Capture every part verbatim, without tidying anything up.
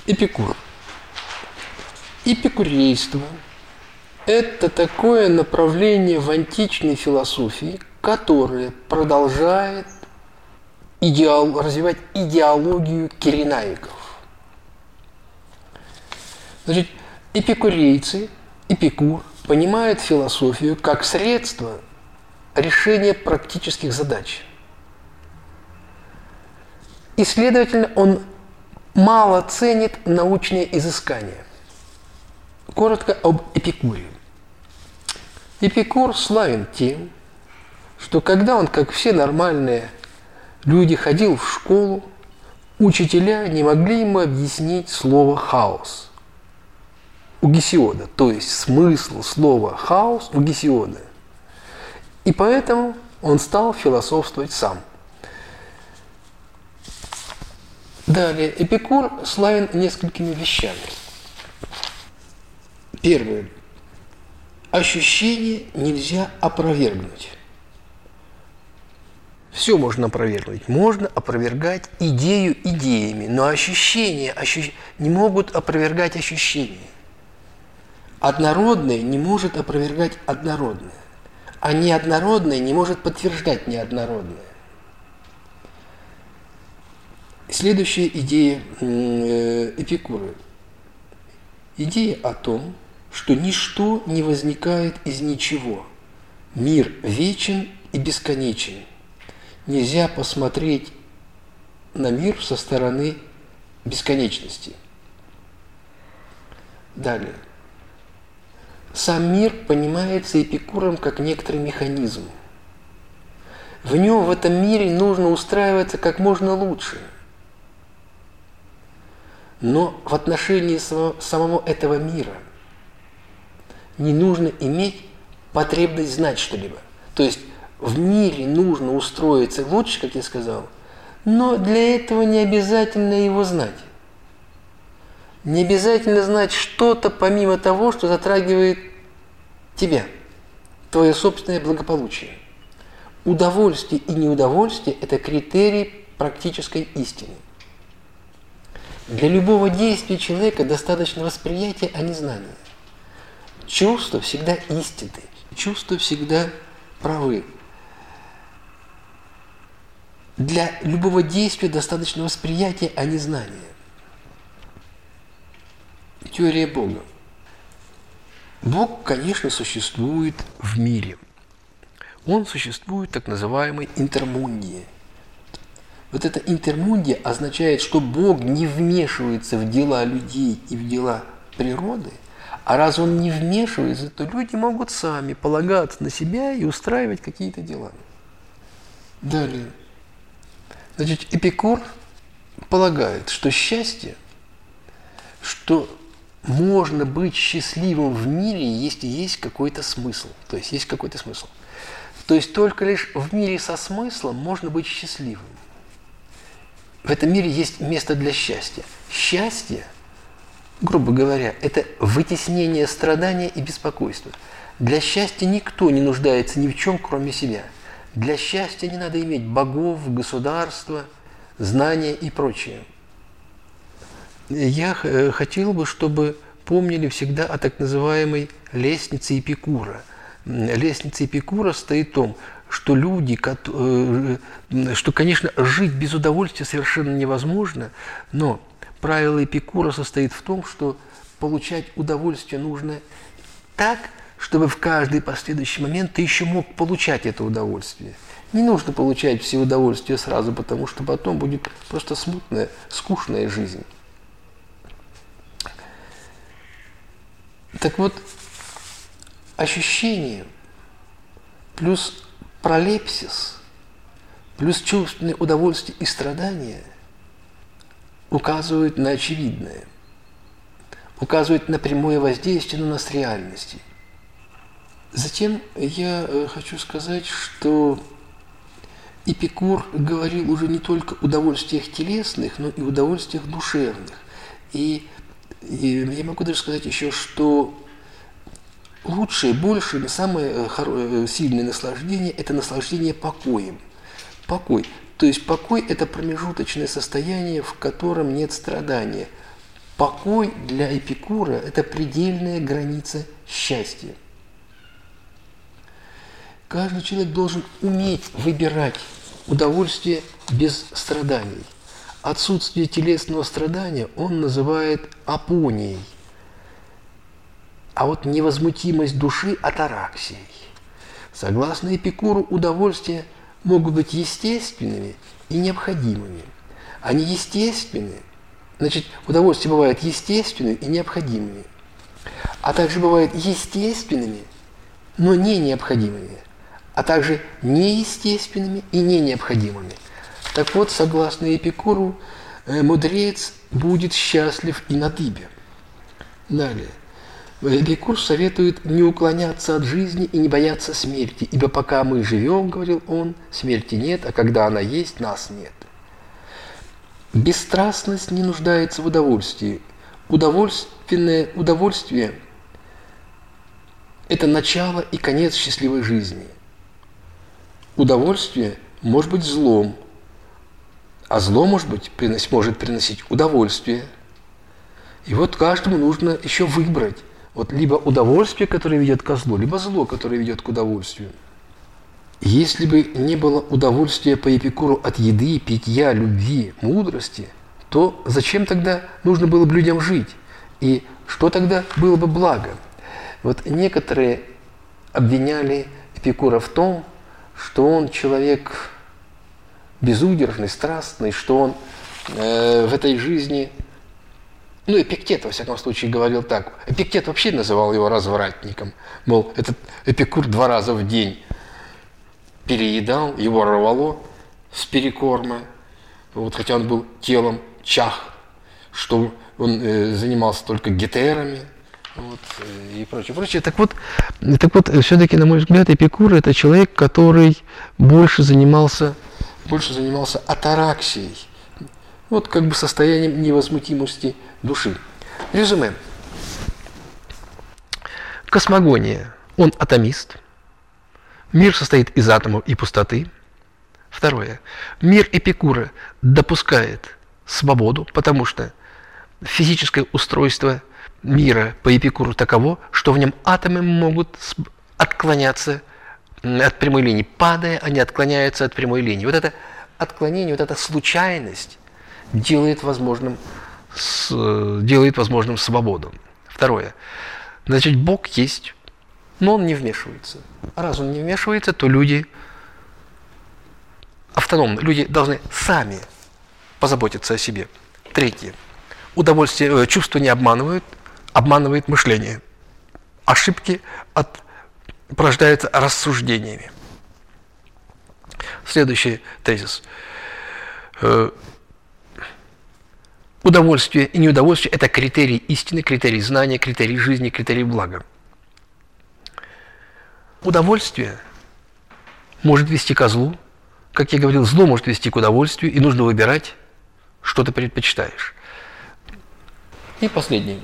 Эпикур. Эпикурейство – это такое направление в античной философии, которое продолжает идеал, развивать идеологию киренаиков. Значит, эпикурейцы, Эпикур, понимают философию как средство решения практических задач. И, следовательно, он мало ценит научные изыскания. Коротко об Эпикуре. Эпикур славен тем, что когда он, как все нормальные люди, ходил в школу, учителя не могли ему объяснить слово «хаос» у Гесиода, то есть смысл слова «хаос» у Гесиода. И поэтому он стал философствовать сам. Далее, Эпикур славен несколькими вещами. Первое. Ощущение нельзя опровергнуть. Все можно опровергнуть. Можно опровергать идею идеями, но ощущения ощущ... не могут опровергать ощущения. Однородное не может опровергать однородное, а неоднородное не может подтверждать неоднородное. Следующая идея Эпикура. Идея о том, что ничто не возникает из ничего. Мир вечен и бесконечен. Нельзя посмотреть на мир со стороны бесконечности. Далее. Сам мир понимается Эпикуром как некоторый механизм. В нем, в этом мире, нужно устраиваться как можно лучше. Но в отношении самого этого мира не нужно иметь потребность знать что-либо. То есть в мире нужно устроиться лучше, как я сказал, но для этого не обязательно его знать. Не обязательно знать что-то помимо того, что затрагивает тебя, твое собственное благополучие. Удовольствие и неудовольствие – это критерий практической истины. Для любого действия человека достаточно восприятия, а не знания. Чувства всегда истинны, чувства всегда правы. Для любого действия достаточно восприятия, а не знания. Теория Бога. Бог, конечно, существует в мире. Он существует в так называемой интермундии. Вот эта интермундия означает, что Бог не вмешивается в дела людей и в дела природы, а раз Он не вмешивается, то люди могут сами полагаться на себя и устраивать какие-то дела. Далее. Значит, Эпикур полагает, что счастье, что можно быть счастливым в мире, если есть какой-то смысл. То есть есть какой-то смысл. То есть только лишь в мире со смыслом можно быть счастливым. В этом мире есть место для счастья. Счастье, грубо говоря, это вытеснение страдания и беспокойства. Для счастья никто не нуждается ни в чем, кроме себя. Для счастья не надо иметь богов, государства, знания и прочее. Я хотел бы, чтобы помнили всегда о так называемой лестнице Эпикура. Лестница Эпикура стоит в том, что люди, что, конечно, жить без удовольствия совершенно невозможно, но правило Эпикура состоит в том, что получать удовольствие нужно так, чтобы в каждый последующий момент ты еще мог получать это удовольствие. Не нужно получать все удовольствия сразу, потому что потом будет просто смутная, скучная жизнь. Так вот, ощущение плюс пролепсис, плюс чувственное удовольствие и страдания указывают на очевидное, указывают на прямое воздействие на нас реальности. Затем я хочу сказать, что Эпикур говорил уже не только о удовольствиях телесных, но и удовольствиях душевных. И, и я могу даже сказать еще, что лучшее, большее, самое сильное наслаждение – это наслаждение покоем. Покой. То есть покой – это промежуточное состояние, в котором нет страдания. Покой для Эпикура – это предельная граница счастья. Каждый человек должен уметь выбирать удовольствие без страданий. Отсутствие телесного страдания он называет апонией, а вот невозмутимость души – атараксией. Согласно Эпикуру, удовольствия могут быть естественными и необходимыми. Они естественны, значит, удовольствия бывают естественными и необходимыми, а также бывают естественными, но не необходимыми, а также неестественными и не необходимыми. Так вот, согласно Эпикуру, мудрец будет счастлив и на дыбе. Далее. Эпикур советует не уклоняться от жизни и не бояться смерти, ибо пока мы живем, говорил он, смерти нет, а когда она есть, нас нет. Бесстрастность не нуждается в удовольствии. Удовольственное удовольствие – это начало и конец счастливой жизни. Удовольствие может быть злом, а зло может, быть, приносить, может приносить удовольствие. И вот каждому нужно еще выбрать вот либо удовольствие, которое ведет ко злу, либо зло, которое ведет к удовольствию. Если бы не было удовольствия по Эпикуру от еды, питья, любви, мудрости, то зачем тогда нужно было бы людям жить? И что тогда было бы благо? Вот некоторые обвиняли Эпикура в том, что он человек безудержный, страстный, что он э, в этой жизни... Ну, Эпиктет, во всяком случае, говорил так. Эпиктет вообще называл его развратником. Мол, этот Эпикур два раза в день переедал, его рвало с перекорма. Вот, хотя он был телом чах, что он э, занимался только гетерами. Вот, и прочее, прочее. Так вот, так вот все-таки, на мой взгляд, Эпикур – это человек, который больше занимался, больше занимался атараксией, вот как бы состоянием невозмутимости души. Резюме. Космогония. Он атомист. Мир состоит из атомов и пустоты. Второе. Мир Эпикура допускает свободу, потому что физическое устройство мира по Эпикуру таково, что в нем атомы могут отклоняться от прямой линии. Падая, они отклоняются от прямой линии. Вот это отклонение, вот эта случайность делает возможным, с, делает возможным свободу. Второе. Значит, Бог есть, но Он не вмешивается. А раз Он не вмешивается, то люди автономны. Люди должны сами позаботиться о себе. Третье. Удовольствие, чувства не обманывают, обманывает мышление. Ошибки от, порождаются рассуждениями. Следующий тезис. Удовольствие и неудовольствие – это критерий истины, критерий знания, критерий жизни, критерий блага. Удовольствие может вести ко злу. Как я говорил, зло может вести к удовольствию, и нужно выбирать, что ты предпочитаешь. И последнее.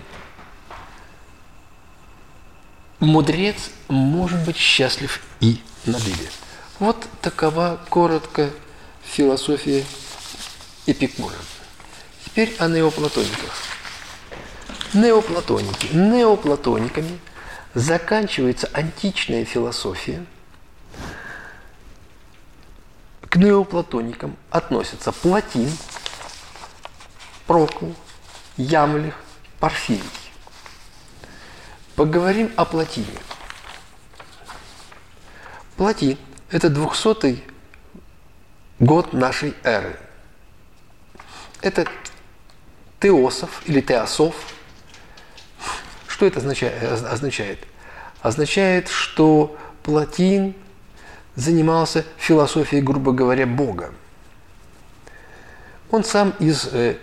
Мудрец может быть счастлив и на дыбе. Вот такова коротко философия Эпикура. Теперь о неоплатониках. Неоплатоники. Неоплатониками заканчивается античная философия. К неоплатоникам относятся Платин, Прокл, Ямлих, Порфирий. Поговорим о Платине. Платин – это двухсотый год нашей эры. Это теософ или теософ. Что это означает? Означает, что Платин занимался философией, грубо говоря, Бога. Он сам из э,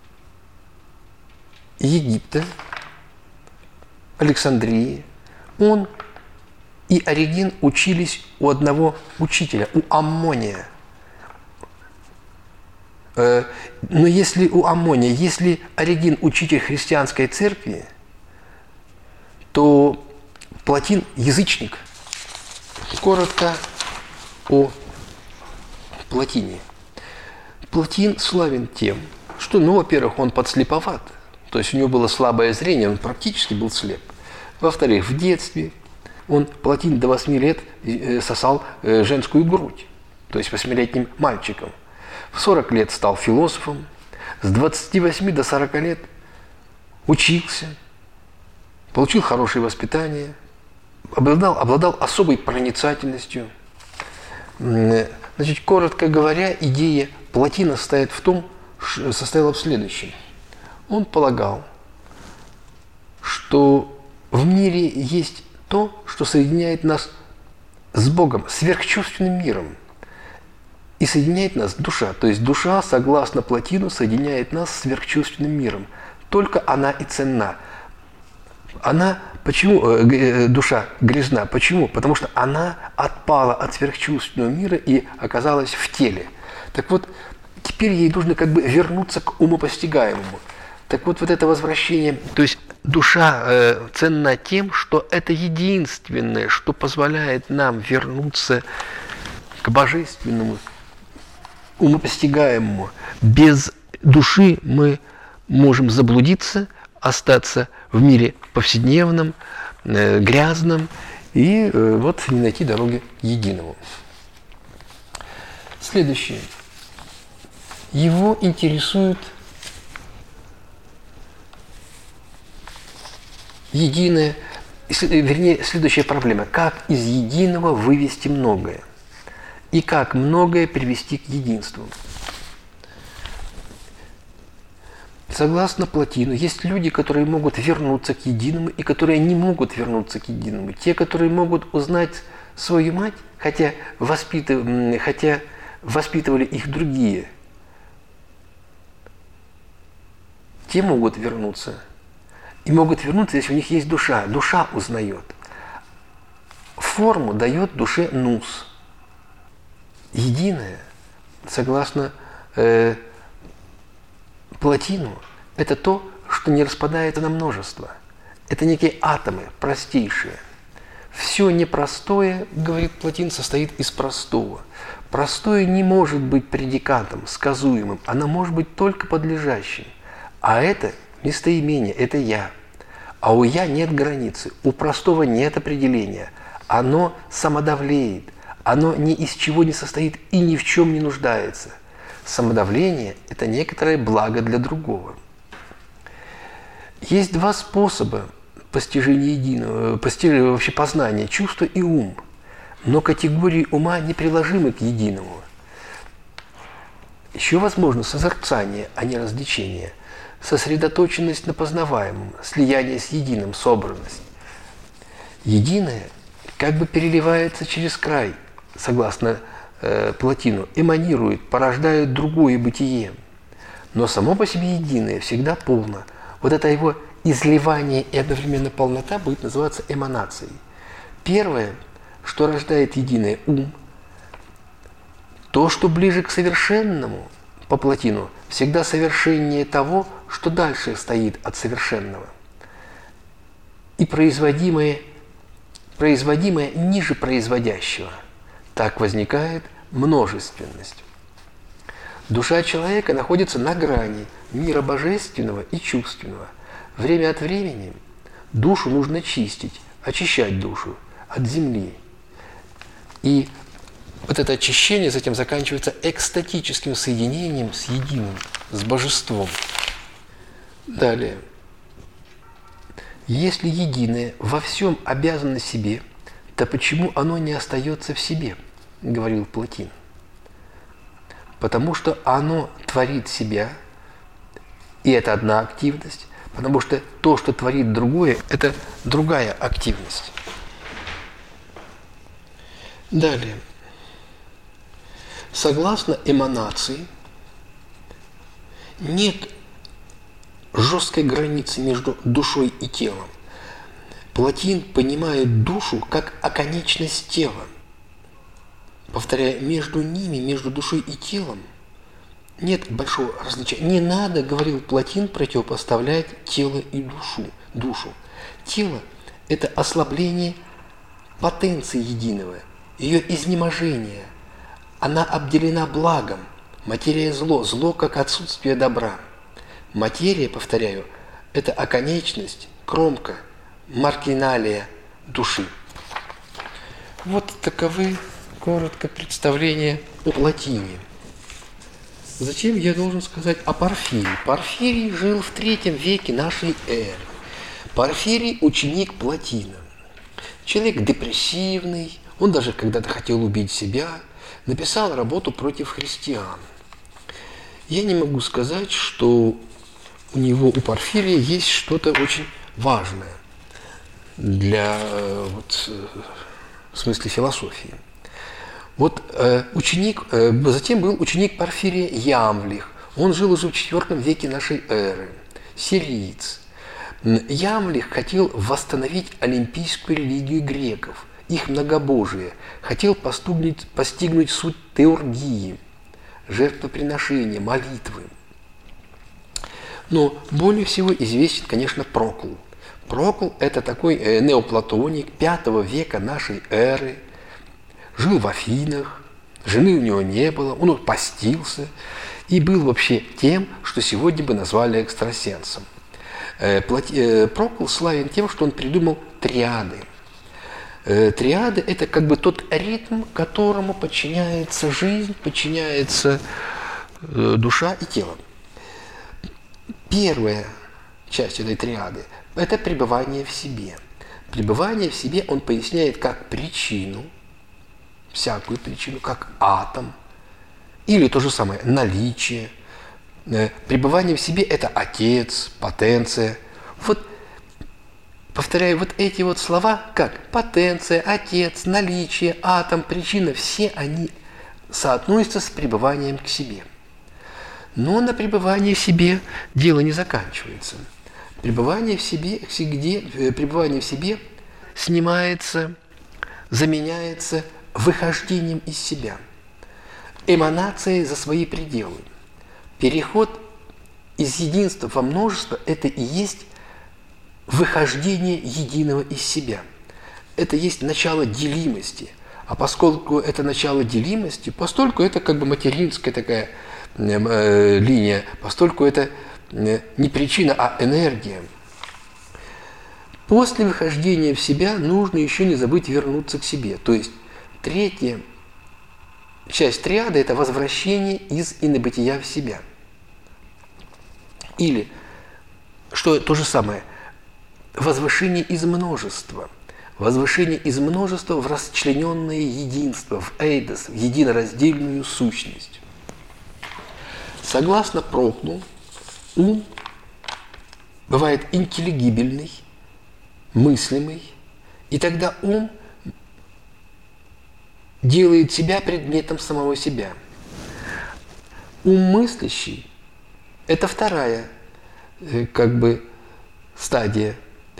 Египта, Александрии. Он и Ориген учились у одного учителя, у Аммония. Э, но если у Аммония, если Ориген учитель христианской церкви, то Платин язычник. Коротко о Платине. Платин славен тем, что, ну, во-первых, он подслеповат. То есть у него было слабое зрение, он практически был слеп. Во-вторых, в детстве он, Плотин, до восьми лет сосал женскую грудь, то есть восьмилетним мальчиком. В сорок лет стал философом, с двадцати восьми до сорока лет учился, получил хорошее воспитание, обладал, обладал особой проницательностью. Значит, коротко говоря, идея Плотина состоит в том, состояла в следующем. Он полагал, что в мире есть то, что соединяет нас с Богом, сверхчувственным миром. И соединяет нас душа. То есть душа, согласно Плотину, соединяет нас с сверхчувственным миром. Только она и ценна. Она, почему э, душа грязна? Почему? Потому что она отпала от сверхчувственного мира и оказалась в теле. Так вот, теперь ей нужно как бы вернуться к умопостигаемому. Так вот, вот это возвращение, то есть душа э, ценна тем, что это единственное, что позволяет нам вернуться к божественному, умопостигаемому. Без души мы можем заблудиться, остаться в мире повседневном, э, грязном и э, вот не найти дороги единому. Следующее. Его интересует единое, вернее, следующая проблема. Как из единого вывести многое? И как многое привести к единству? Согласно Плотину, есть люди, которые могут вернуться к единому и которые не могут вернуться к единому. Те, которые могут узнать свою мать, хотя, воспитыв... хотя воспитывали их другие, те могут вернуться. И могут вернуться, если у них есть душа. Душа узнает. Форму дает душе нус. Единое, согласно э, Плотину, это то, что не распадается на множество. Это некие атомы, простейшие. Все непростое, говорит Плотин, состоит из простого. Простое не может быть предикатом, сказуемым. Оно может быть только подлежащим. А это местоимение, это «я». А у «я» нет границы, у простого нет определения. Оно самодавлеет, оно ни из чего не состоит и ни в чем не нуждается. Самодавление – это некоторое благо для другого. Есть два способа постижения единого, постижения, вообще познания – чувство и ум. Но категории ума неприложимы к единому. Еще возможно созерцание, а не развлечение. Сосредоточенность на познаваемом, слияние с единым, собранность. Единое как бы переливается через край, согласно э, Плотину, эманирует, порождает другое бытие. Но само по себе единое всегда полно. Вот это его изливание и одновременно полнота будет называться эманацией. Первое, что рождает единое, ум. То, что ближе к совершенному, по Плотину, всегда совершеннее того, что дальше стоит от совершенного. И производимое, производимое ниже производящего. Так возникает множественность. Душа человека находится на грани мира божественного и чувственного. Время от времени душу нужно чистить, очищать душу от земли. И вот это очищение затем заканчивается экстатическим соединением с единым, с божеством. Далее. Если единое во всем обязано себе, то почему оно не остается в себе, говорил Плотин. Потому что оно творит себя, и это одна активность, потому что то, что творит другое, это другая активность. Далее. Согласно эманации, нет жесткой границы между душой и телом. Плотин понимает душу как оконечность тела. Повторяя, между ними, между душой и телом, нет большого различия. Не надо, говорил Плотин, противопоставлять тело и душу. душу. Тело – это ослабление потенции единого, ее изнеможение. Она обделена благом. Материя – зло, зло как отсутствие добра. Материя, повторяю, это оконечность, кромка, маргиналия души. Вот таковы коротко представления о Плотине. Затем я должен сказать о Порфирии. Порфирий жил в третьем веке нашей эры. Порфирий – ученик Плотина. Человек депрессивный, он даже когда-то хотел убить себя, написал работу против христиан. Я не могу сказать, что у него, у Порфирия, есть что-то очень важное для, вот, в смысле философии. Вот э, ученик, э, затем был ученик Порфирия Ямвлих. Он жил уже в четвертом веке нашей эры. Сириец. Ямвлих хотел восстановить олимпийскую религию греков, их многобожие. Хотел постигнуть, постигнуть суть теургии, жертвоприношения, молитвы. Но более всего известен, конечно, Прокл. Прокл – это такой э, неоплатоник пятого века нашей эры. Жил в Афинах, жены у него не было, он постился и был вообще тем, что сегодня бы назвали экстрасенсом. Прокл славен тем, что он придумал триады. Триады – это как бы тот ритм, которому подчиняется жизнь, подчиняется душа и тело. Первая часть этой триады – это пребывание в себе. Пребывание в себе он поясняет как причину, всякую причину, как атом, или то же самое наличие. Пребывание в себе – это отец, потенция. Вот, повторяю, вот эти вот слова, как потенция, отец, наличие, атом, причина, все они соотносятся с пребыванием к себе. Но на пребывании в себе дело не заканчивается. Пребывание в себе, где, пребывание в себе снимается, заменяется выхождением из себя, эманацией за свои пределы. Переход из единства во множество – это и есть выхождение единого из себя. Это есть начало делимости. А поскольку это начало делимости, постольку это как бы материнская такая э, линия, постольку это э, не причина, а энергия. После выхождения в себя нужно еще не забыть вернуться к себе. То есть третья часть триады – это возвращение из инобытия в себя. Или, что то же самое, возвышение из множества. Возвышение из множества в расчлененное единство, в эйдос, в единораздельную сущность. Согласно Проклу, ум бывает интеллигибельный, мыслимый, и тогда ум делает себя предметом самого себя. Ум мыслящий – это вторая как бы стадия.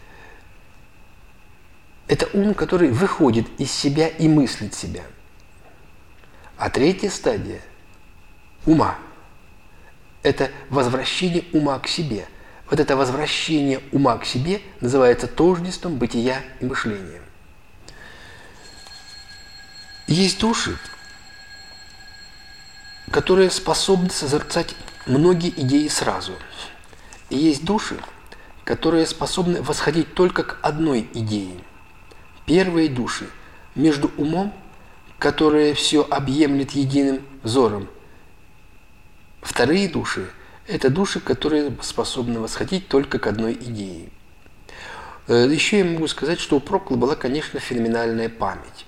Это ум, который выходит из себя и мыслит себя. А третья стадия ума – это возвращение ума к себе. Вот это возвращение ума к себе называется тождеством бытия и мышления. Есть души, которые способны созерцать многие идеи сразу. И есть души, которые способны восходить только к одной идее. Первые души между умом, которое все объемлет единым взором. Вторые души – это души, которые способны восходить только к одной идее. Еще я могу сказать, что у Прокла была, конечно, феноменальная память.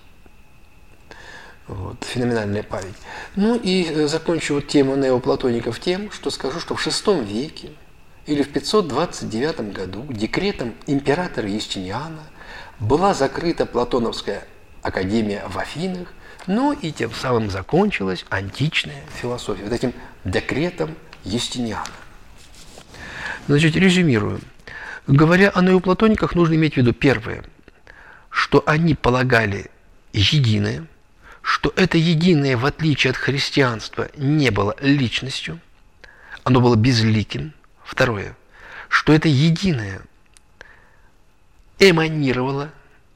Вот, феноменальная память. Ну и закончу вот тему неоплатоников тем, что скажу, что в шестом веке или в пятьсот двадцать девятом году декретом императора Юстиниана была закрыта Платоновская академия в Афинах, ну и тем самым закончилась античная философия, вот этим декретом Юстиниана. Значит, резюмирую. Говоря о неоплатониках, нужно иметь в виду первое, что они полагали единое, что это единое, в отличие от христианства, не было личностью, оно было безликим. Второе, что это единое эманировало,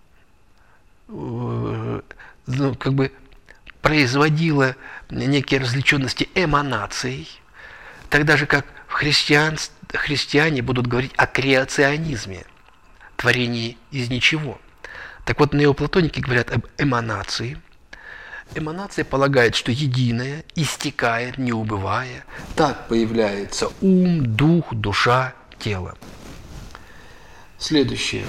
ну, как бы производило некие различенности эманацией, тогда же как в христианстве, христиане будут говорить о креационизме, творении из ничего. Так вот, неоплатоники говорят об эманации. Эманация полагает, что единое истекает, не убывая. Так появляется ум, дух, душа, тело. Следующее.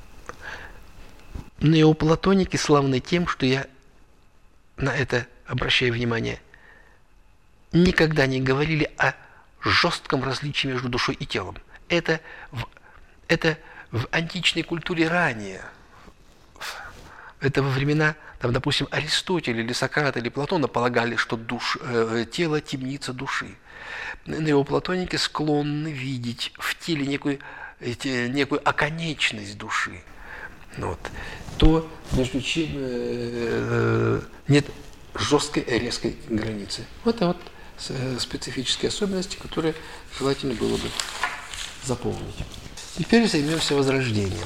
Неоплатоники славны тем, что я на это обращаю внимание, никогда не говорили о жестком различии между душой и телом. Это в, это в античной культуре ранее. Это во времена, там, допустим, Аристотеля или Сократа или Платона полагали, что душ, э, тело – темница души. Неоплатоники склонны видеть в теле некую, э, некую оконечность души. Вот. То, между чем э, э, нет жесткой резкой границы. Вот это вот специфические особенности, которые желательно было бы запомнить. Теперь займемся возрождением.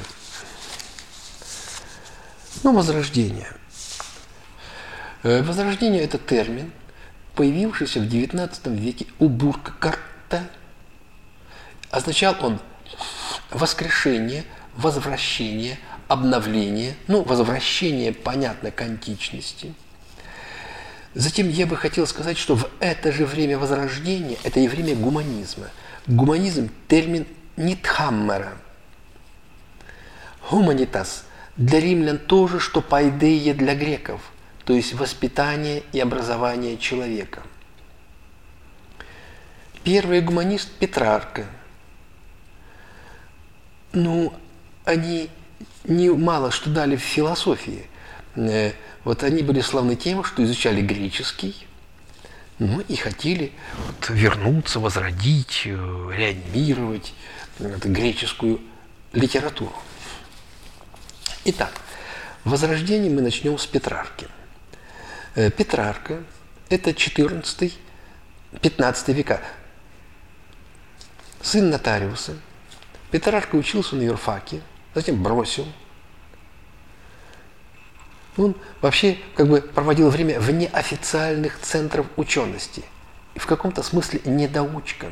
Ну, возрождение. Возрождение – это термин, появившийся в девятнадцатом веке у Буркгарта. Означал он воскрешение, возвращение, обновление, ну, возвращение, понятно, к античности. Затем я бы хотел сказать, что в это же время возрождения, это и время гуманизма. Гуманизм – термин Нитхаммера. Гуманитас для римлян то же, что пайдея для греков, то есть воспитание и образование человека. Первый гуманист Петрарка. Ну, они не мало что дали в философии. Вот они были славны тем, что изучали греческий, ну и хотели вот вернуться, возродить, реанимировать эту греческую литературу. Итак, возрождение мы начнем с Петрарки. Петрарка – это четырнадцатый-пятнадцатый века. Сын нотариуса. Петрарка учился на юрфаке, затем бросил. Он вообще как бы проводил время вне официальных центров учености. И в каком-то смысле недоучка.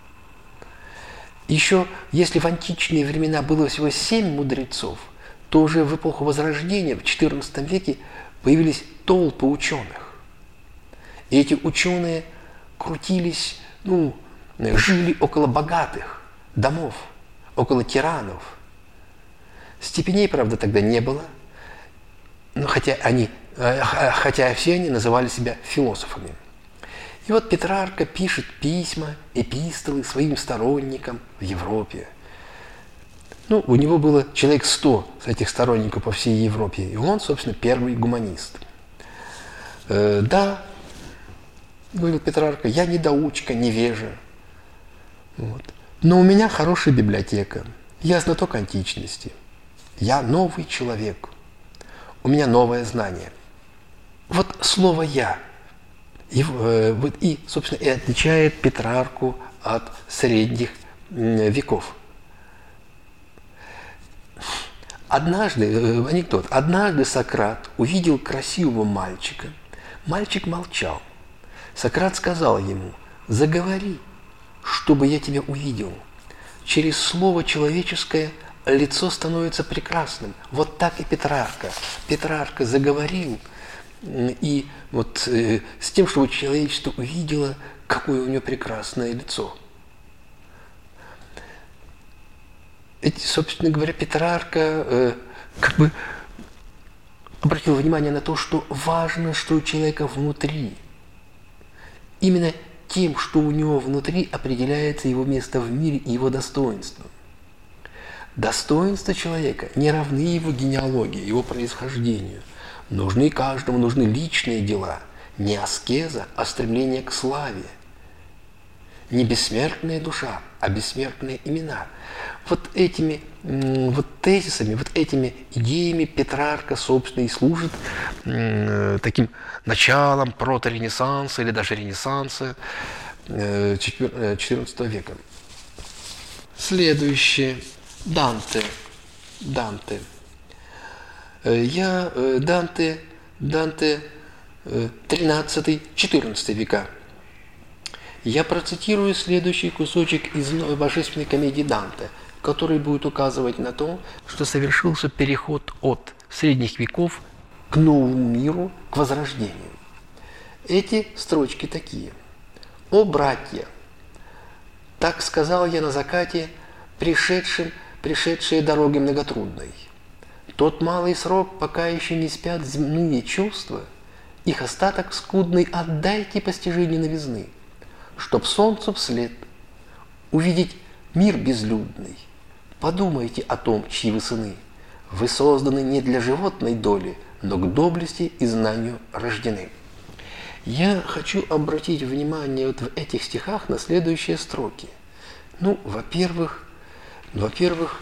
Еще, если в античные времена было всего семь мудрецов, то уже в эпоху Возрождения, в четырнадцатом веке, появились толпы ученых. И эти ученые крутились, ну, жили около богатых домов, около тиранов. Степеней, правда, тогда не было. Но хотя, они, хотя все они называли себя философами. И вот Петрарка пишет письма, эпистолы своим сторонникам в Европе. Ну, у него было человек сто этих сторонников по всей Европе. И он, собственно, первый гуманист. Э, да, говорил Петрарка, я недоучка, невежа. Вот. Но у меня хорошая библиотека. Я знаток античности. Я новый человек. У меня новое знание. Вот слово «я» и, э, вот, и, собственно, и отличает Петрарку от средних э, веков. Однажды, э, анекдот, однажды Сократ увидел красивого мальчика. Мальчик молчал. Сократ сказал ему: «Заговори, чтобы я тебя увидел». Через слово человеческое лицо становится прекрасным. Вот так и Петрарка. Петрарка заговорил, и вот э, с тем, чтобы человечество увидело, какое у него прекрасное лицо. Ведь, собственно говоря, Петрарка э, как бы обратил внимание на то, что важно, что у человека внутри. Именно тем, что у него внутри, определяется его место в мире и его достоинство. Достоинства человека не равны его генеалогии, его происхождению. Нужны каждому, нужны личные дела, не аскеза, а стремление к славе. Не бессмертная душа, а бессмертные имена. Вот этими вот тезисами, вот этими идеями Петрарка, собственно, и служит таким началом проторенессанса или даже ренессанса четырнадцатого века. Следующее. Данте. Данте. Я Данте, Данте тринадцатый-четырнадцатый века. Я процитирую следующий кусочек из божественной комедии Данте, который будет указывать на то, что совершился переход от средних веков к новому миру, к возрождению. Эти строчки такие. «О, братья! Так сказал я на закате, пришедшим, пришедшие дороги многотрудной. Тот малый срок, пока еще не спят земные чувства, их остаток скудный отдайте постижению новизны, чтоб солнцу вслед увидеть мир безлюдный. Подумайте о том, чьи вы сыны. Вы созданы не для животной доли, но к доблести и знанию рождены». Я хочу обратить внимание вот в этих стихах на следующие строки. Ну, во-первых, во-первых,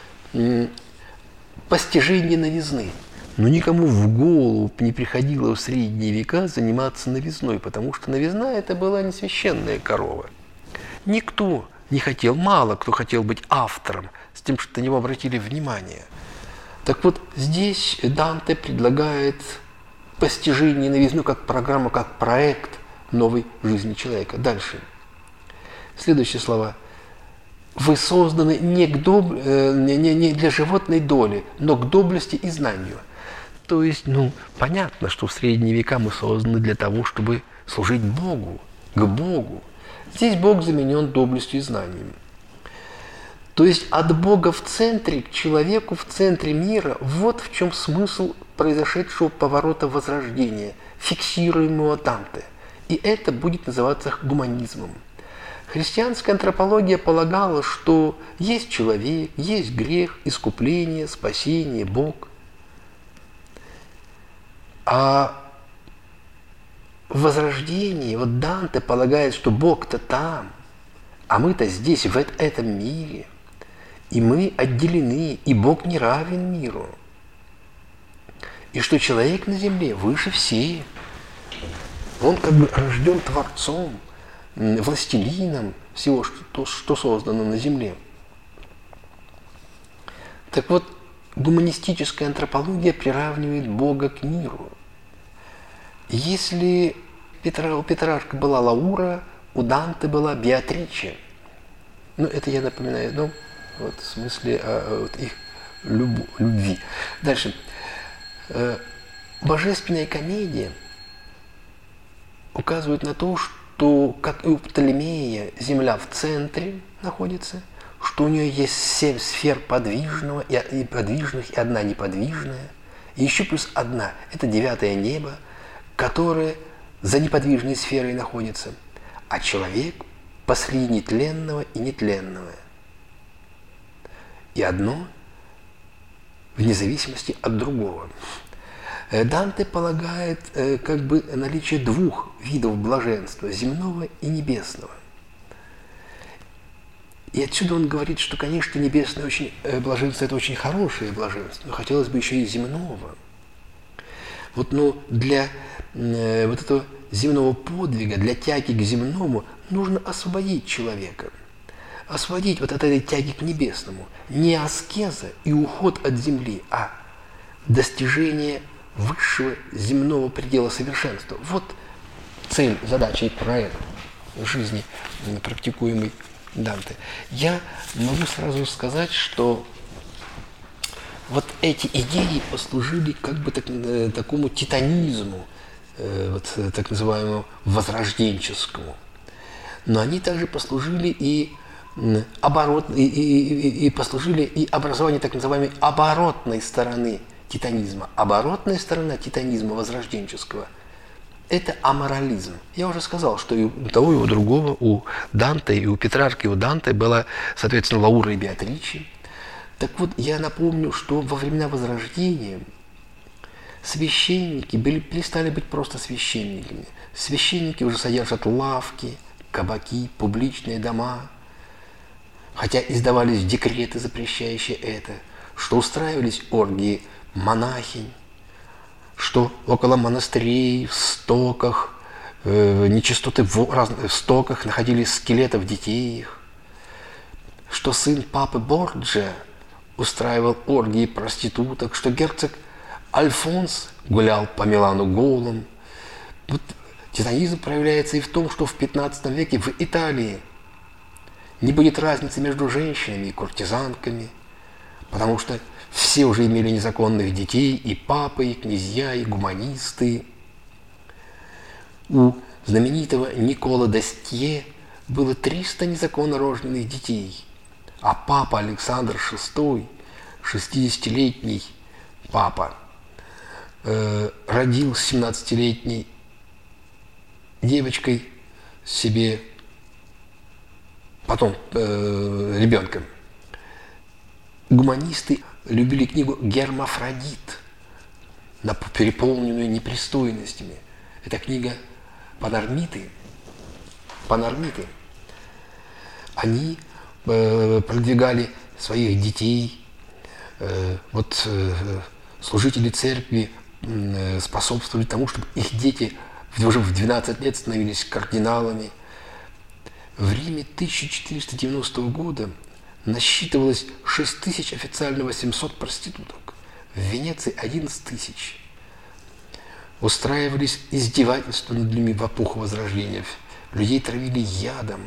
постижение новизны. Но никому в голову не приходило в средние века заниматься новизной, потому что новизна – это была не священная корова. Никто не хотел, мало кто хотел быть автором, с тем, что на него обратили внимание. Так вот, здесь Данте предлагает постижение новизны как программу, как проект новой жизни человека. Дальше. Следующие слова. Вы созданы не, к доб... не, не для животной доли, но к доблести и знанию. То есть, ну, понятно, что в средние века мы созданы для того, чтобы служить Богу, к Богу. Здесь Бог заменен доблестью и знанием. То есть от Бога в центре к человеку в центре мира, вот в чем смысл произошедшего поворота возрождения, фиксируемого Данте. И это будет называться гуманизмом. Христианская антропология полагала, что есть человек, есть грех, искупление, спасение, Бог. А в возрождении вот Данте полагает, что Бог-то там, а мы-то здесь, в этом мире. И мы отделены, и Бог не равен миру. И что человек на земле выше всех. Он как бы рожден Творцом, властелином всего, что, что создано на земле. Так вот, гуманистическая антропология приравнивает Бога к миру. Если Петра, у Петрарка была Лаура, у Данте была Беатриче. Ну, это я напоминаю, ну, вот в смысле а, вот их люб, любви. Дальше. Божественная комедия указывает на то, что, как и у Птолемея, Земля в центре находится, что у нее есть семь сфер подвижного и, и подвижных, и одна неподвижная, и еще плюс одна – это девятое небо, которое за неподвижной сферой находится, а человек посреди тленного и нетленного. И одно вне зависимости от другого. Данте полагает как бы наличие двух видов блаженства – земного и небесного. И отсюда он говорит, что, конечно, небесное очень, блаженство – это очень хорошее блаженство, но хотелось бы еще и земного. Вот, но для э, вот этого земного подвига, для тяги к земному нужно освободить человека. Освободить вот от этой тяги к небесному. Не аскеза и уход от земли, а достижение высшего земного предела совершенства. Вот цель, задача и проект жизни, практикуемый Данте. Я могу сразу сказать, что вот эти идеи послужили как бы так, такому титанизму, вот, так называемому возрожденческому. Но они также послужили и оборот, и, и, и послужили и образованию так называемой оборотной стороны титанизма. Оборотная сторона титанизма возрожденческого – это аморализм. Я уже сказал, что и у того, и у другого, у Данте, и у Петрарки, и у Данте была, соответственно, Лаура и Беатриче. Так вот, я напомню, что во времена Возрождения священники были, перестали быть просто священниками. Священники уже содержат лавки, кабаки, публичные дома, хотя издавались декреты, запрещающие это, что устраивались оргии монахинь, что около монастырей, в стоках, э, нечистоты в, разных, в стоках находились скелетов детей их, что сын папы Борджиа устраивал оргии проституток, что герцог Альфонс гулял по Милану голым. Вот Титанизм проявляется и в том, что в пятнадцатом веке в Италии не будет разницы между женщинами и куртизанками, потому что все уже имели незаконных детей, и папы, и князья, и гуманисты. У знаменитого Никола Д'Астье было триста незаконно рожденных детей, а папа Александр шестой, шестидесятилетний папа, э, родил с семнадцатилетней девочкой себе, потом э, ребенком. Гуманисты любили книгу «Гермафродит», переполненную непристойностями. Это книга Панармиты. Панармиты. Они э, продвигали своих детей. Э, вот э, служители церкви э, способствовали тому, чтобы их дети уже в двенадцать лет становились кардиналами. В Риме тысяча четыреста девяностого года насчитывалось шесть тысяч официально восемьсот проституток. В Венеции одиннадцать тысяч. Устраивались издевательства над людьми в эпоху Возрождения. Людей травили ядом.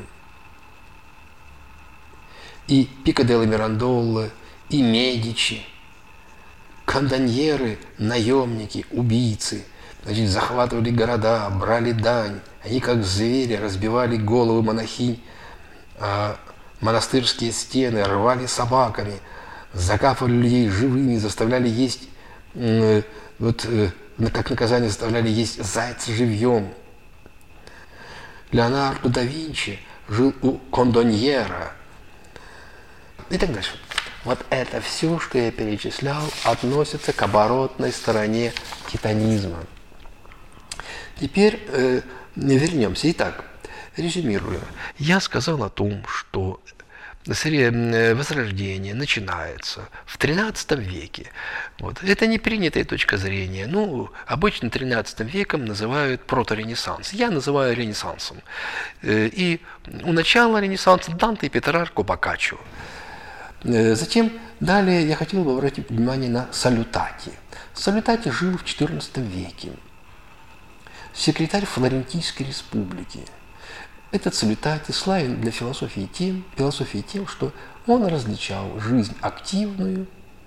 И Пико делла Мирандола, и Медичи, кандоньеры, наемники, убийцы, значит, захватывали города, брали дань. Они, как звери, разбивали головы монахинь, а монастырские стены, рвали собаками, закапывали людей живыми, заставляли есть, э, вот, э, как наказание заставляли есть зайца живьем. Леонардо да Винчи жил у кондоньера и так дальше. Вот это все, что я перечислял, относится к оборотной стороне титанизма. Теперь э, вернемся. Итак, резюмируя. Я сказал о том, что Возрождение начинается в тринадцатом веке. Вот. Это не принятая точка зрения. Ну, обычно тринадцатым веком называют проторенессанс. Я называю ренессансом. И у начала ренессанса Данте и Петрарко Боккаччо. Затем, далее я хотел бы обратить внимание на Салютати. Салютати жил в четырнадцатом веке. Секретарь Флорентийской республики. Этот Салютати славен для философии тем, философии тем, что он различал жизнь активную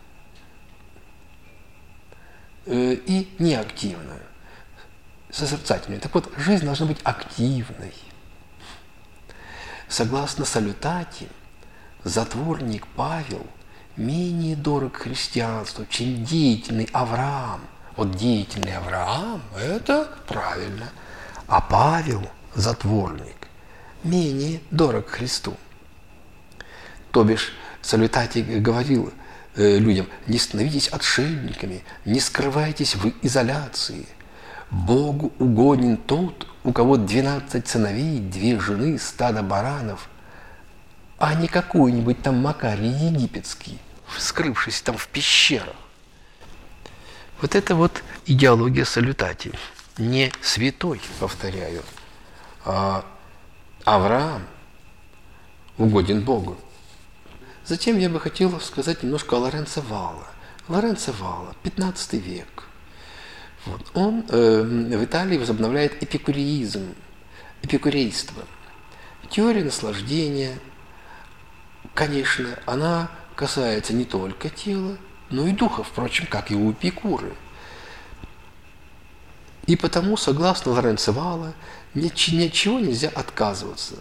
э, и неактивную, созерцательную. Так вот, жизнь должна быть активной. Согласно Салютати, затворник Павел менее дорог христианству, чем деятельный Авраам. Вот деятельный Авраам – это правильно, а Павел, затворник, менее дорог Христу. То бишь, Салютати говорил э, людям: не становитесь отшельниками, не скрывайтесь в изоляции. Богу угоден тот, у кого двенадцать сыновей, две жены, стадо баранов, а не какой-нибудь там Макарий Египетский, скрывшись там в пещерах. Вот это вот идеология Салютати. Не святой, повторяю, а Авраам угоден Богу. Затем я бы хотел сказать немножко о Лоренцо Валло. Лоренцо Валло, пятнадцатый век. Вот. Он э, в Италии возобновляет эпикуреизм, эпикурейство. Теория наслаждения, конечно, она касается не только тела, но и духа, впрочем, как и у Эпикуры. И потому, согласно Лоренцо Валло, ни от чего нельзя отказываться.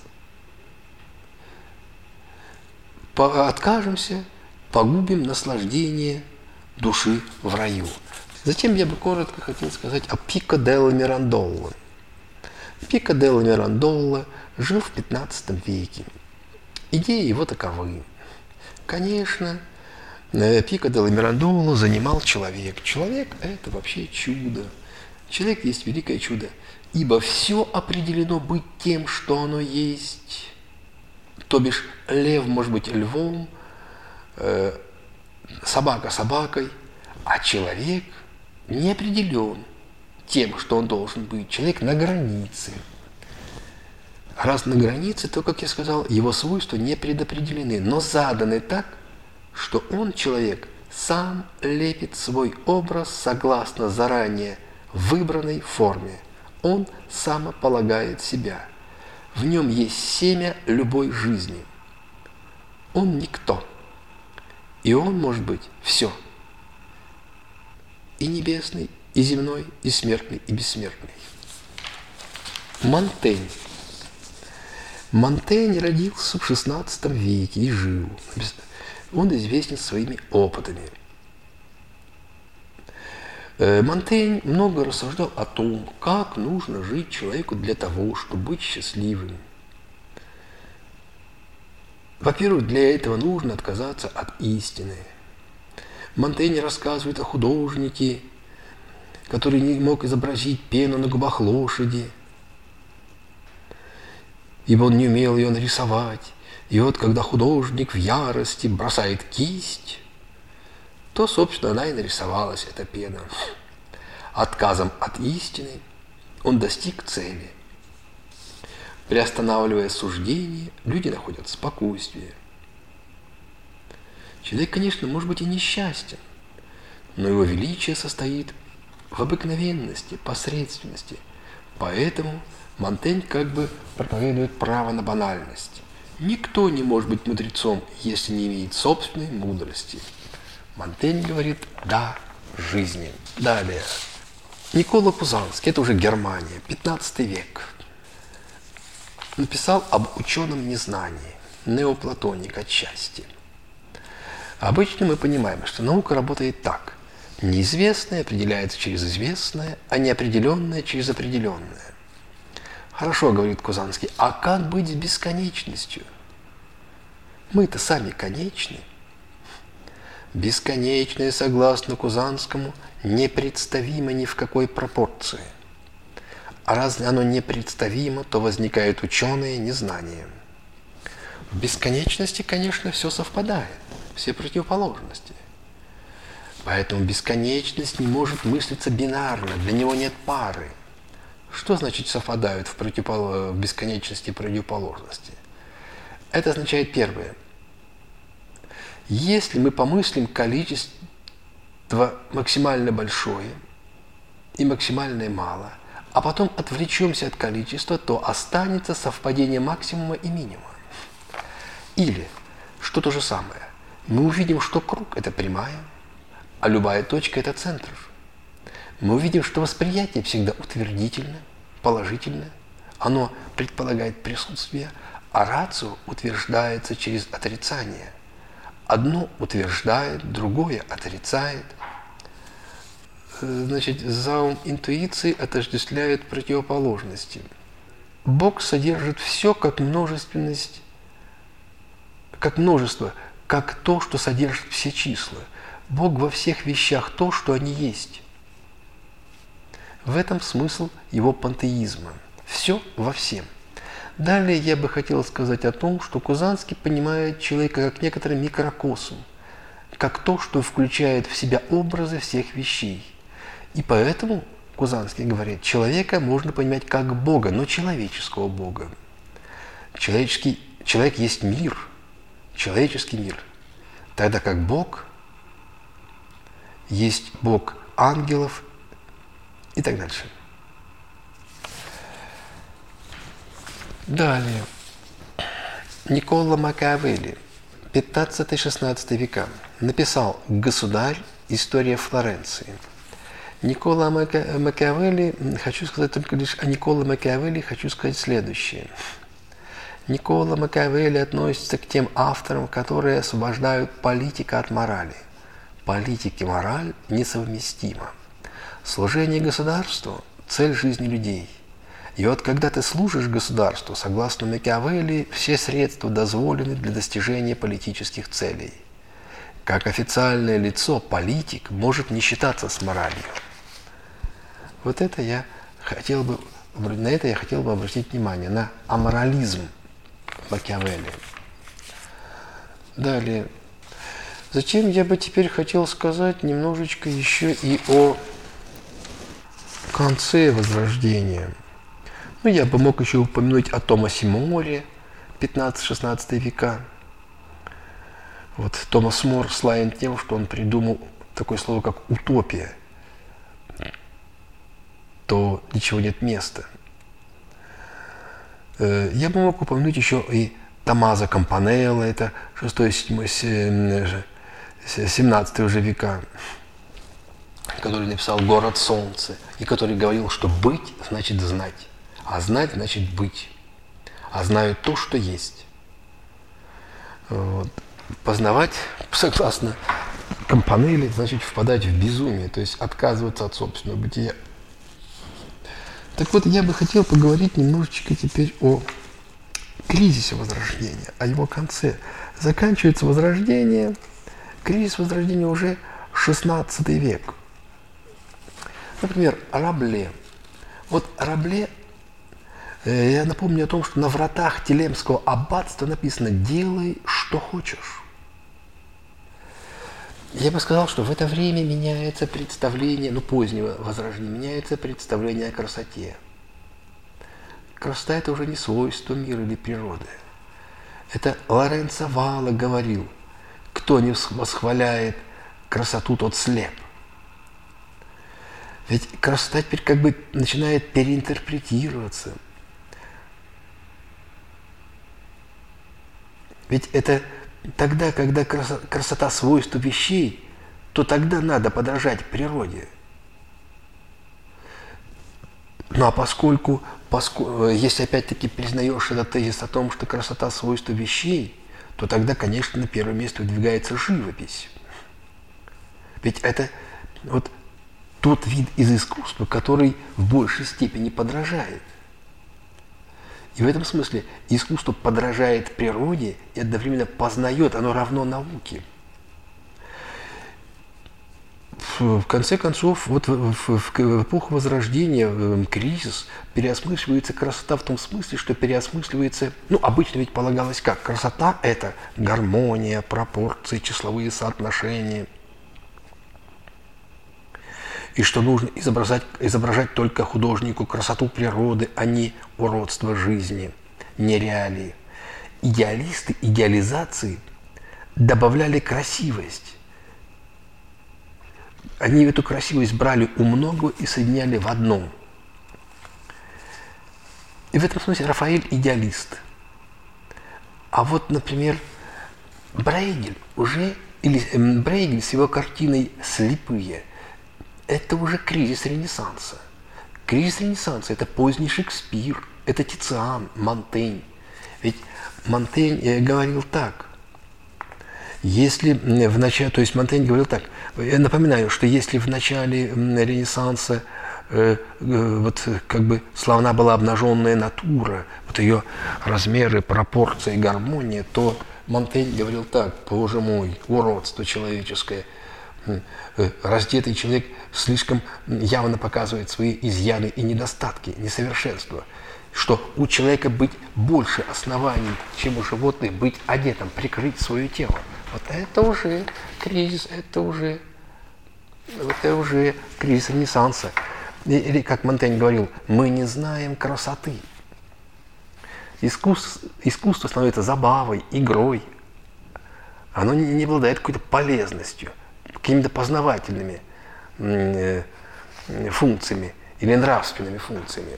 По- откажемся, погубим наслаждение души в раю. Затем я бы коротко хотел сказать о Пико делла Мирандола. Пико делла Мирандола жил в пятнадцатом веке. Идеи его таковы. Конечно, Пико делла Мирандола занимал человек. Человек – это вообще чудо. Человек есть великое чудо, ибо все определено быть тем, что оно есть. То бишь, лев может быть львом, э, собака собакой, а человек не определен тем, что он должен быть. Человек на границе. Раз на границе, то, как я сказал, его свойства не предопределены, но заданы так, что он, человек, сам лепит свой образ согласно заранее выбранной форме. Он самополагает себя. В нем есть семя любой жизни. Он никто. И он может быть все. И небесный, и земной, и смертный, и бессмертный. Монтень. Монтень родился в шестнадцатом веке и жил. Он известен своими опытами. Монтень много рассуждал о том, как нужно жить человеку для того, чтобы быть счастливым. Во-первых, для этого нужно отказаться от истины. Монтень рассказывает о художнике, который не мог изобразить пену на губах лошади, ибо он не умел ее нарисовать. И вот, когда художник в ярости бросает кисть, то, собственно, она и нарисовалась, эта пена. Отказом от истины он достиг цели. Приостанавливая суждение, люди находят спокойствие. Человек, конечно, может быть и несчастен, но его величие состоит в обыкновенности, посредственности. Поэтому Монтень как бы проповедует право на банальность. Никто не может быть мудрецом, если не имеет собственной мудрости. Монтень говорит «да» жизни. Далее. Никола Кузанский, это уже Германия, пятнадцатый век. Написал об ученом незнании, неоплатоник отчасти. Обычно мы понимаем, что наука работает так. Неизвестное определяется через известное, а неопределенное через определенное. Хорошо, говорит Кузанский, а как быть с бесконечностью? Мы-то сами конечны. Бесконечное, согласно Кузанскому, непредставимо ни в какой пропорции. А раз оно непредставимо, то возникает ученое незнание. В бесконечности, конечно, все совпадает, все противоположности. Поэтому бесконечность не может мыслиться бинарно, для него нет пары. Что значит совпадают в, противопол... в бесконечности противоположности? Это означает первое. Если мы помыслим количество максимально большое и максимально мало, а потом отвлечемся от количества, то останется совпадение максимума и минимума. Или, что то же самое, мы увидим, что круг – это прямая, а любая точка – это центр. Мы увидим, что восприятие всегда утвердительно, положительно, оно предполагает присутствие, а рацио утверждается через отрицание. Одно утверждает, другое отрицает. Значит, заум интуиции отождествляет противоположности. Бог содержит все как множественность, как множество, как то, что содержит все числа. Бог во всех вещах то, что они есть. В этом смысл его пантеизма. Все во всем. Далее я бы хотел сказать о том, что Кузанский понимает человека как некоторый микрокосм, как то, что включает в себя образы всех вещей. И поэтому Кузанский говорит, человека можно понимать как Бога, но человеческого Бога. Человеческий, человек есть мир, человеческий мир, тогда как Бог есть Бог ангелов и так дальше. Далее. Никколо Макиавелли, пятнадцатый-шестнадцатый века, написал «Государь. История Флоренции». Никколо Макиавелли, хочу сказать только лишь о Никколо Макиавелли, хочу сказать следующее. Никколо Макиавелли относится к тем авторам, которые освобождают политика от морали. Политика и мораль несовместима. Служение государству – цель жизни людей. И вот когда ты служишь государству, согласно Макиавелли, все средства дозволены для достижения политических целей. Как официальное лицо, политик может не считаться с моралью. Вот это я хотел бы, на это я хотел бы обратить внимание, на аморализм Макиавелли. Далее. Затем я бы теперь хотел сказать немножечко еще и о конце Возрождения. Ну, я бы мог еще упомянуть о Томасе Море, пятнадцатый-шестнадцатый века. Вот Томас Мор славен тем, что он придумал такое слово, как утопия. То ничего нет места. Я бы мог упомянуть еще и Томмазо Кампанелло, это шестой-седьмой, семнадцатый уже века, который написал «Город солнца», и который говорил, что быть значит знать, а знать значит быть, а знаю то, что есть. Вот. Познавать, согласно Кампанелле, значит впадать в безумие, то есть отказываться от собственного бытия. Так вот, я бы хотел поговорить немножечко теперь о кризисе Возрождения, о его конце. Заканчивается Возрождение, кризис Возрождения уже шестнадцатый век. Например, Рабле. Вот Рабле, э, я напомню о том, что на вратах Телемского аббатства написано «делай, что хочешь». Я бы сказал, что в это время меняется представление, ну, позднего Возрождения, меняется представление о красоте. Красота – это уже не свойство мира или природы. Это Лоренцо Валла говорил: кто не восхваляет красоту, тот слеп. Ведь красота теперь как бы начинает переинтерпретироваться. Ведь это тогда, когда красота свойства вещей, то тогда надо подражать природе. Ну а поскольку, поскольку если опять-таки признаешь этот тезис о том, что красота свойства вещей, то тогда, конечно, на первое место выдвигается живопись. Ведь это вот тот вид из искусства, который в большей степени подражает. И в этом смысле искусство подражает природе и одновременно познает, оно равно науке. В конце концов, вот в, в, в эпоху Возрождения, кризис, переосмысливается красота в том смысле, что переосмысливается, ну, обычно ведь полагалось как? Красота – это гармония, пропорции, числовые соотношения. И что нужно изображать, изображать только художнику красоту природы, а не уродство жизни, не реалии. Идеалисты идеализации добавляли красивость. Они эту красивость брали у многого и соединяли в одном. И в этом смысле Рафаэль идеалист. А вот, например, Брейгель уже, или Брейгель с его картиной «Слепые», это уже кризис Ренессанса. Кризис Ренессанса – это поздний Шекспир, это Тициан, Монтень. Ведь Монтень говорил так. Если в начале, то есть Монтень говорил так, я напоминаю, что если в начале Ренессанса э, э, вот как бы славна была обнаженная натура, вот ее размеры, пропорции, гармония, то Монтень говорил так: боже мой, уродство человеческое, раздетый человек слишком явно показывает свои изъяны и недостатки, несовершенства, что у человека быть больше оснований, чем у животных быть одетым, прикрыть свое тело. Вот это уже кризис, это уже, это уже кризис Ренессанса. Или, как Монтень говорил, мы не знаем красоты. Искусство, искусство становится забавой, игрой. Оно не, не обладает какой-то полезностью, какими-то познавательными э, функциями или нравственными функциями.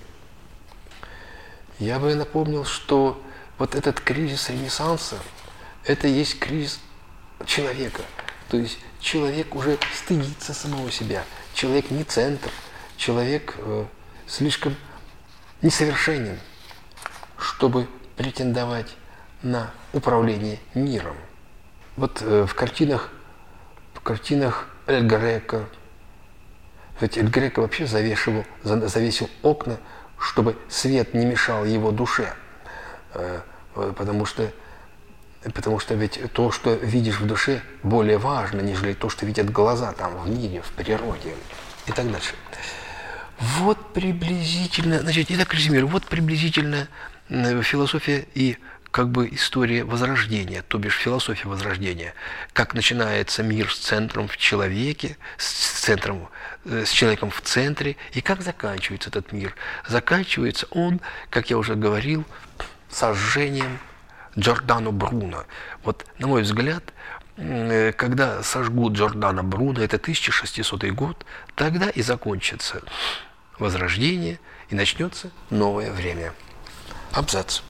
Я бы напомнил, что вот этот кризис Ренессанса – это и есть кризис человека. То есть человек уже стыдится самого себя. Человек не центр. Человек э, слишком несовершенен, чтобы претендовать на управление миром. Вот э, в картинах, в картинах Эль Греко, ведь Эль Греко вообще завешивал, завесил окна, чтобы свет не мешал его душе, э, потому что Потому что ведь то, что видишь в душе, более важно, нежели то, что видят глаза там, в мире, в природе и так дальше. Вот приблизительно, значит, итак, резюмирую, вот приблизительно философия и как бы история Возрождения, то бишь философия Возрождения, как начинается мир с центром в человеке, с центром, с человеком в центре, и как заканчивается этот мир. Заканчивается он, как я уже говорил, сожжением Джордано Бруно. Вот, на мой взгляд, когда сожгут Джордано Бруно, это тысяча шестисотый год, тогда и закончится возрождение, и начнется новое время. Абзац.